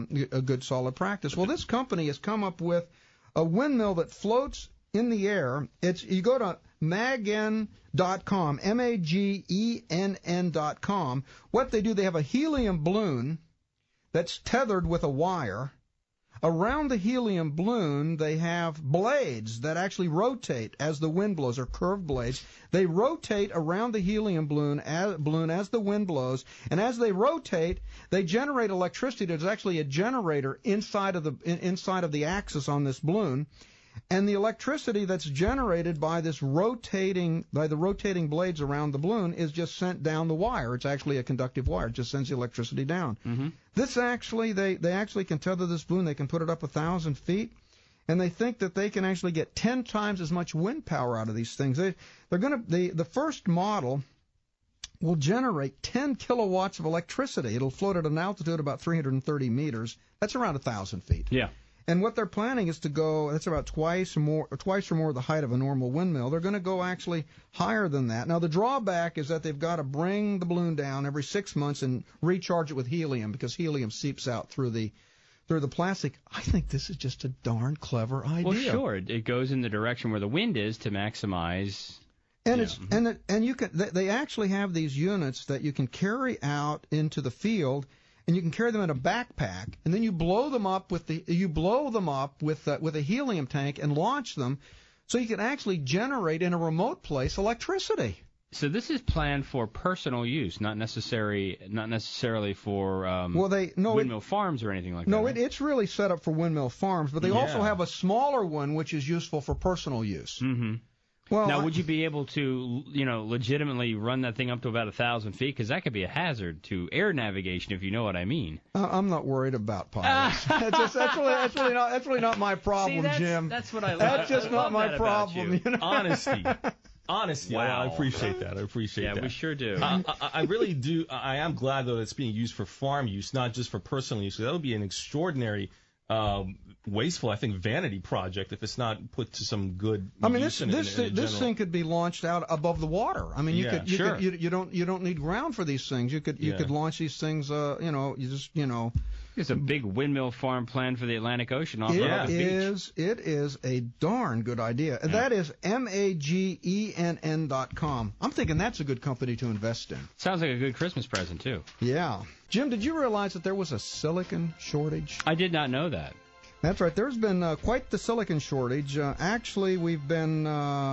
practice? Well, this company has come up with a windmill that floats in the air. You go to Magenn.com, Magenn.com. What they do, they have a helium balloon that's tethered with a wire. Around the helium balloon, they have blades that actually rotate as the wind blows, or curved blades. They rotate around the helium balloon as the wind blows, and as they rotate, they generate electricity. There's actually a generator inside of the axis on this balloon. And the electricity that's generated by the rotating blades around the balloon is just sent down the wire. It's actually a conductive wire. It just sends the electricity down. Mm-hmm. This actually, they actually can tether this balloon. They can put it up 1,000 feet. And they think that they can actually get 10 times as much wind power out of these things. The first model will generate 10 kilowatts of electricity. It'll float at an altitude about 330 meters. That's around 1,000 feet. Yeah. And what they're planning is to go, that's about twice or more the height of a normal windmill. They're going to go actually higher than that. Now, the drawback is that they've got to bring the balloon down every 6 months and recharge it with helium, because helium seeps out through the plastic. I think this is just a darn clever idea. Well, sure. It goes in the direction where the wind is to maximize. And they actually have these units that you can carry out into the field, and you can carry them in a backpack, and then you blow them up with a helium tank and launch them, so you can actually generate in a remote place electricity. So this is planned for personal use, not necessarily for windmill farms or anything like that. No, it's really set up for windmill farms, but they also have a smaller one which is useful for personal use. Mm-hmm. Well, now, would you be able to, legitimately run that thing up to about 1,000 feet? Because that could be a hazard to air navigation, if you know what I mean. I'm not worried about pilots. that's really not my problem, Jim. That's what I love. That's just not my problem. Honesty. Wow. I appreciate that. Yeah, we sure do. I really do. I am glad, though, that it's being used for farm use, not just for personal use. That would be an extraordinary, wasteful, I think, vanity project if it's not put to some good use. This thing could be launched out above the water. I mean, you don't need ground for these things. You could launch these things. There's a big windmill farm planned for the Atlantic Ocean off the beach. It is a darn good idea. And that is MAGENN.com. I'm thinking that's a good company to invest in. Sounds like a good Christmas present, too. Yeah. Jim, did you realize that there was a silicon shortage? I did not know that. That's right. There's been quite the silicon shortage. Actually, we've been,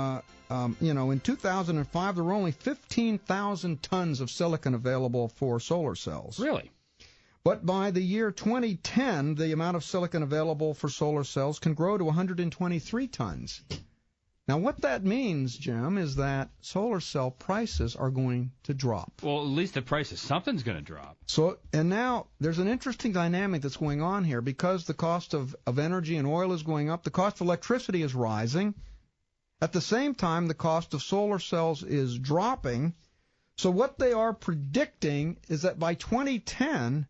in 2005, there were only 15,000 tons of silicon available for solar cells. Really? But by the year 2010, the amount of silicon available for solar cells can grow to 123 tons. Now, what that means, Jim, is that solar cell prices are going to drop. Well, at least the price of something's going to drop. And now there's an interesting dynamic that's going on here. Because the cost of energy and oil is going up, the cost of electricity is rising. At the same time, the cost of solar cells is dropping. So what they are predicting is that by 2010,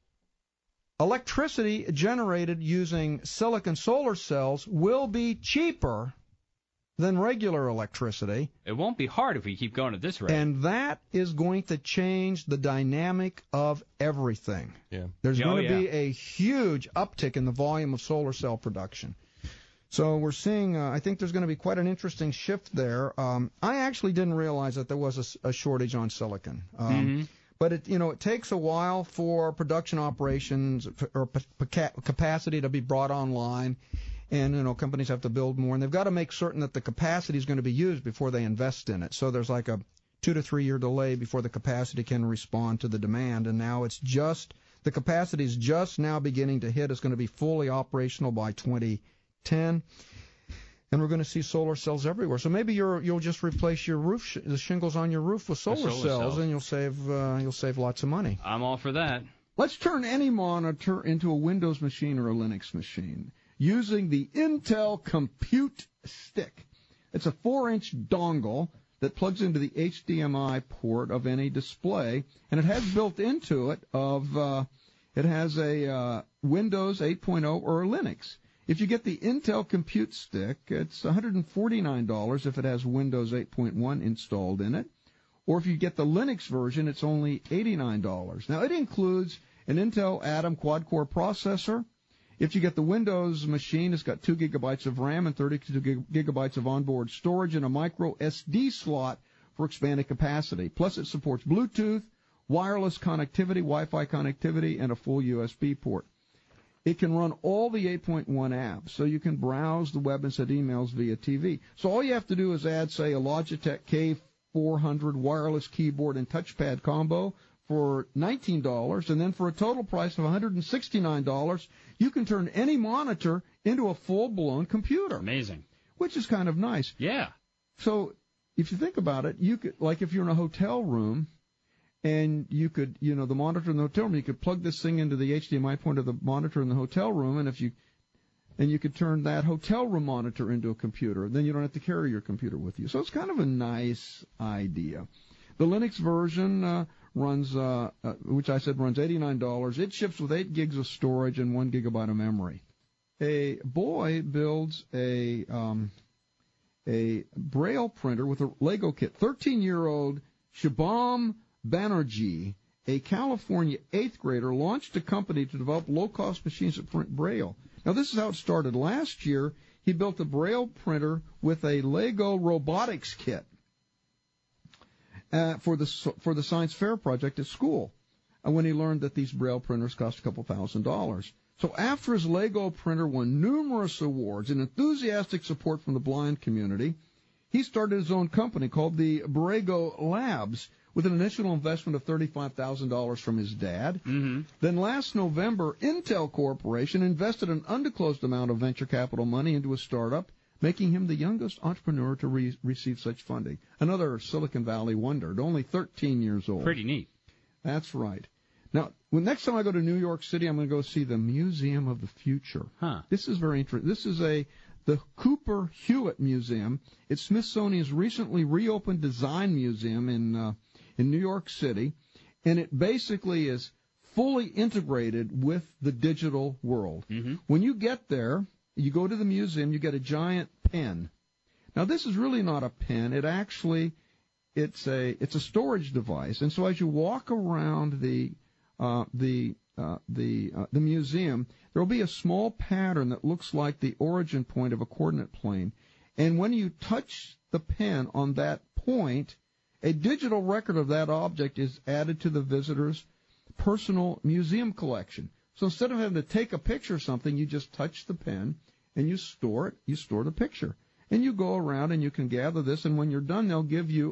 electricity generated using silicon solar cells will be cheaper than regular electricity. It won't be hard if we keep going at this rate. And that is going to change the dynamic of everything. Yeah. There's going to be a huge uptick in the volume of solar cell production. So we're seeing, I think there's going to be quite an interesting shift there. I actually didn't realize that there was a shortage on silicon. But it takes a while for production operations or capacity to be brought online. And, companies have to build more, and they've got to make certain that the capacity is going to be used before they invest in it. So there's like a 2 to 3 year delay before the capacity can respond to the demand. And now the capacity is just now beginning to hit. It's going to be fully operational by 2010. And we're going to see solar cells everywhere. So maybe you'll just replace your the shingles on your roof with solar cells, and you'll save lots of money. I'm all for that. Let's turn any monitor into a Windows machine or a Linux machine using the Intel Compute Stick. It's a 4-inch dongle that plugs into the HDMI port of any display, and it has built into it it has a Windows 8.0 or a Linux. If you get the Intel Compute Stick, it's $149 if it has Windows 8.1 installed in it. Or if you get the Linux version, it's only $89. Now, it includes an Intel Atom quad-core processor. If you get the Windows machine, it's got 2 gigabytes of RAM and 32 gigabytes of onboard storage and a micro SD slot for expanded capacity. Plus, it supports Bluetooth, wireless connectivity, Wi-Fi connectivity, and a full USB port. It can run all the 8.1 apps, so you can browse the web and send emails via TV. So all you have to do is add, say, a Logitech K400 wireless keyboard and touchpad combo for $19, and then for a total price of $169, you can turn any monitor into a full-blown computer. Amazing. Which is kind of nice. Yeah. So if you think about it, you could, like if you're in a hotel room, and you could, the monitor in the hotel room, you could plug this thing into the HDMI port of the monitor in the hotel room, and you could turn that hotel room monitor into a computer. Then you don't have to carry your computer with you. So it's kind of a nice idea. The Linux version runs, which I said runs $89. It ships with 8 gigs of storage and 1 gigabyte of memory. A boy builds a Braille printer with a Lego kit. 13-year-old Shubham Banerjee, a California 8th grader, launched a company to develop low-cost machines that print Braille. Now, this is how it started. Last year, he built a Braille printer with a Lego robotics kit for the science fair project at school, when he learned that these Braille printers cost a couple $1,000s. So after his Lego printer won numerous awards and enthusiastic support from the blind community, he started his own company called the Borrego Labs, with an initial investment of $35,000 from his dad. Mm-hmm. Then last November, Intel Corporation invested an undisclosed amount of venture capital money into a startup, making him the youngest entrepreneur to receive such funding. Another Silicon Valley wonder, only 13 years old. Pretty neat. That's right. Now, next time I go to New York City, I'm going to go see the Museum of the Future. Huh. This is very interesting. This is the Cooper Hewitt Museum. It's Smithsonian's recently reopened design museum in New York City, and it basically is fully integrated with the digital world. Mm-hmm. When you get there, you go to the museum, you get a giant pen. Now, this is really not a pen. It's a storage device, and so as you walk around the museum, there will be a small pattern that looks like the origin point of a coordinate plane, and when you touch the pen on that point, a digital record of that object is added to the visitor's personal museum collection. So instead of having to take a picture of something, you just touch the pen and you store it. You store the picture. And you go around and you can gather this, and when you're done, they'll give you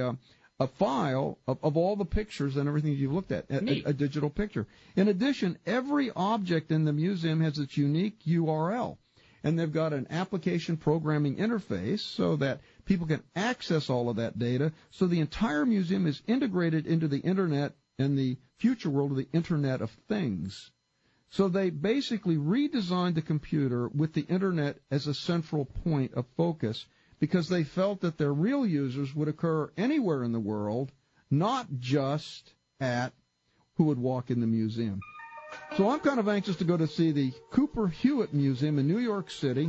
a file of all the pictures and everything you've looked at, a digital picture. In addition, every object in the museum has its unique URL. And they've got an application programming interface so that people can access all of that data. So the entire museum is integrated into the Internet and the future world of the Internet of Things. So they basically redesigned the computer with the Internet as a central point of focus because they felt that their real users would occur anywhere in the world, not just at who would walk in the museum. So I'm kind of anxious to go to see the Cooper Hewitt Museum in New York City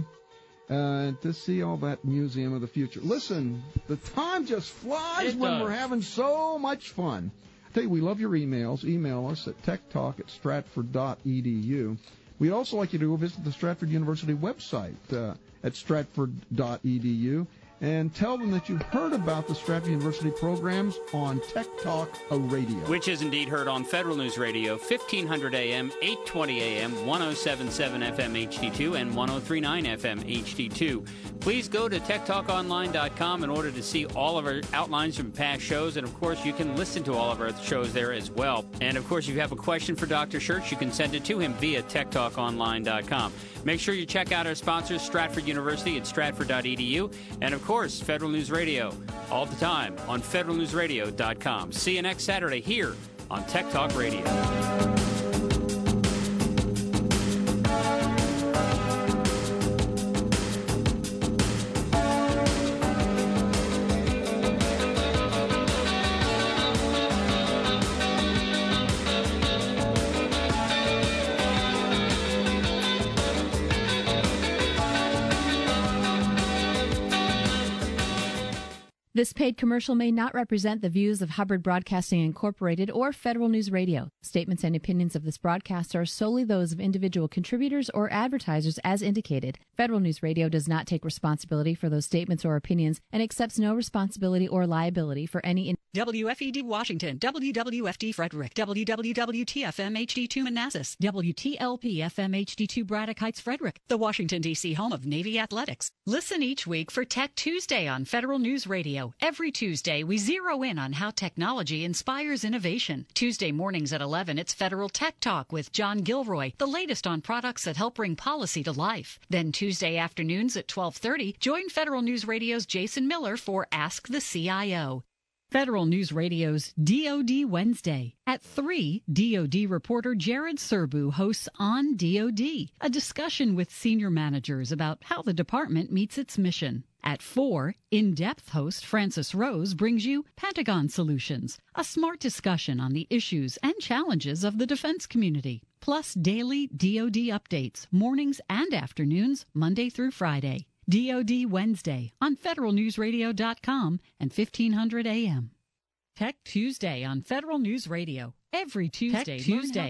to see all that Museum of the Future. Listen, the time just flies when we're having so much fun. I tell you, we love your emails. Email us at techtalk@stratford.edu. We'd also like you to go visit the Stratford University website at stratford.edu and tell them that you heard about the Stratford University programs on Tech Talk Radio. Which is indeed heard on Federal News Radio, 1500 AM, 820 AM, 107.7 FM HD2, and 103.9 FM HD2. Please go to techtalkonline.com in order to see all of our outlines from past shows, and of course you can listen to all of our shows there as well. And of course, if you have a question for Dr. Schertz, you can send it to him via techtalkonline.com. Make sure you check out our sponsors, Stratford University at stratford.edu, and of course, Federal News Radio, all the time on federalnewsradio.com. See you next Saturday here on Tech Talk Radio. This paid commercial may not represent the views of Hubbard Broadcasting Incorporated or Federal News Radio. Statements and opinions of this broadcast are solely those of individual contributors or advertisers as indicated. Federal News Radio does not take responsibility for those statements or opinions and accepts no responsibility or liability for any... WFED Washington, WWFD Frederick, WWWTFM HD2 Manassas, WTLP FM HD2 Braddock Heights Frederick, the Washington, D.C. home of Navy Athletics. Listen each week for Tech Tuesday on Federal News Radio. Radio. Every Tuesday, we zero in on how technology inspires innovation. Tuesday mornings at 11, it's Federal Tech Talk with John Gilroy, the latest on products that help bring policy to life. Then Tuesday afternoons at 12:30, join Federal News Radio's Jason Miller for Ask the CIO. Federal News Radio's DoD Wednesday. At 3, DoD reporter Jared Serbu hosts On DoD, a discussion with senior managers about how the department meets its mission. At 4, in-depth host Francis Rose brings you Pentagon Solutions, a smart discussion on the issues and challenges of the defense community, plus daily DoD updates, mornings and afternoons, Monday through Friday. DoD Wednesday on federalnewsradio.com and 1500 AM. Tech Tuesday on Federal News Radio. Every Tuesday.